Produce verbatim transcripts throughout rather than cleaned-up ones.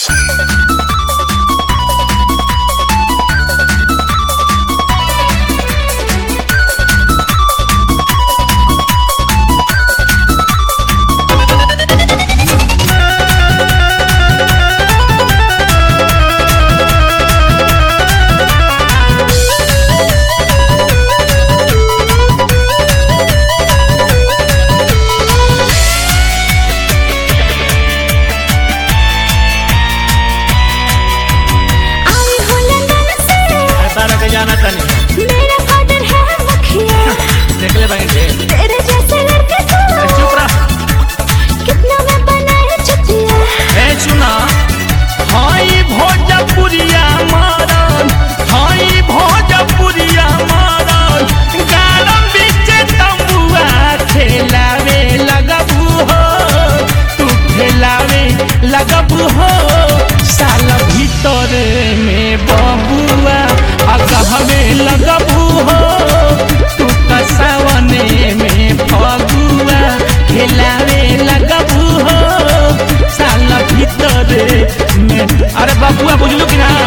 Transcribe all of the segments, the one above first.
लगब हो साल भीतर में बबुआ अगहवे लगब हो तू कसवने में फगुआ खेलावे लगब हो साल भीतर में। अरे बबुआ बुझलू कि ना?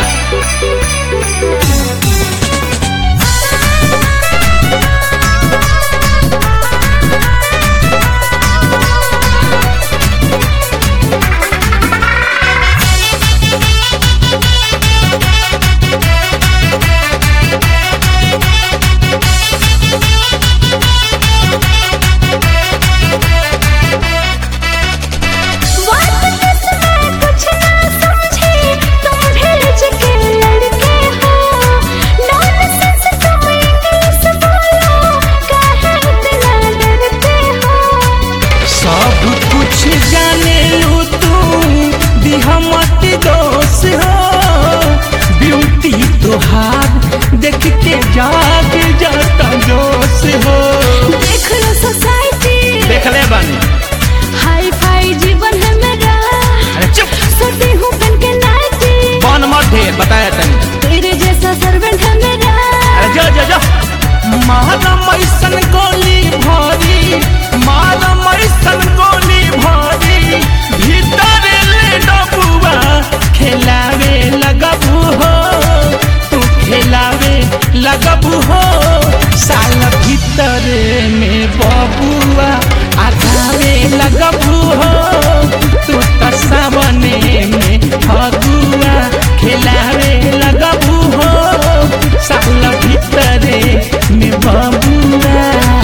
देख के जाग जाता जोश हो। देख लो सोसाइटी, देख ले बानी हाई फाई जीवन है मेरा। अरे चुप, सोती हूँ बन के नाइटी। कौन मत ढेर बताया तनी, तेरे जैसा सर्वेंट है मेरा। अरे जा जा जा मारा मैसन गोली भारी, मारा मैसन गोली भारी भीतर ले डबुआ खेलावे लगब हो तू खेलावे लगब हो साल भीतर में बबुआ आगावे लगब हो तू कसवने में फगुआ खेलावे लगब हो साल भीतर में बबुआ।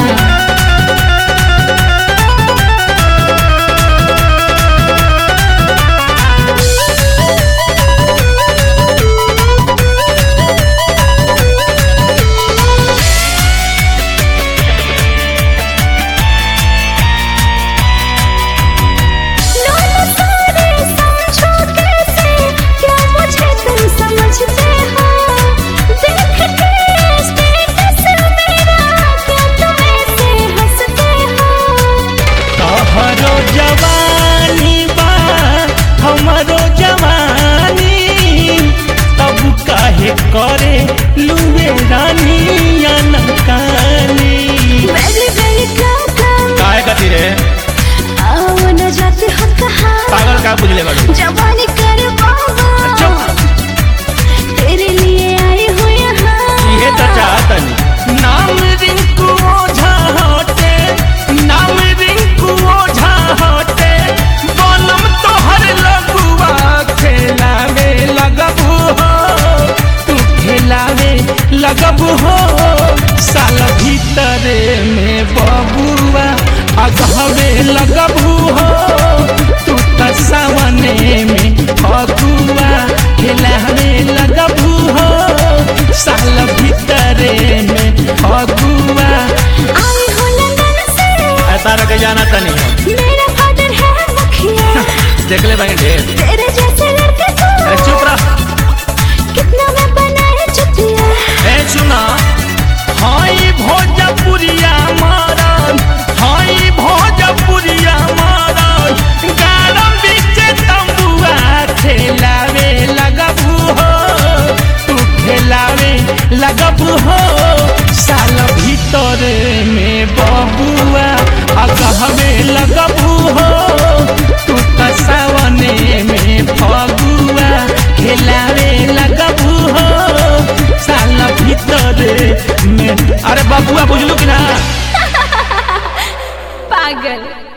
करे लुए रानी या नकानी वेरी वेरी क्लाउड काहे खातिर रे आओ न जाते हम कहां पागल का बुझले बाड़ू जवानी कर बाबा चुप तेरे लिए आई हूं यहां ये तो चाहतनी नाम रिंकू ओझा होते नाम रिंकू ओझा होते बनम तोहर लगुआ खेलावे लगब हो तू खेलावे लगब हो साल भीतर में बबुआ अगहवे लगब हो तू कसवने में फगुआ खेलावे लगब हो साल भीतर में फगुआ। आई हूं लंदन से तारा के जाना तनी मेरा फादर है मुखिया। देख ले भाई ढेर तेरे जैसे लड़के को चुप रह कितना मैं बनाए चुतिया। ए सुना हाई भोजपुरिया मारन हाई भोजपुरिया मारन गारम बीच तंबुआ खेलावे लगब हो तू खेलावे लगब हो साल भीतर में बबुआ अगहवे लगब हो तू कसवने में फग पागल।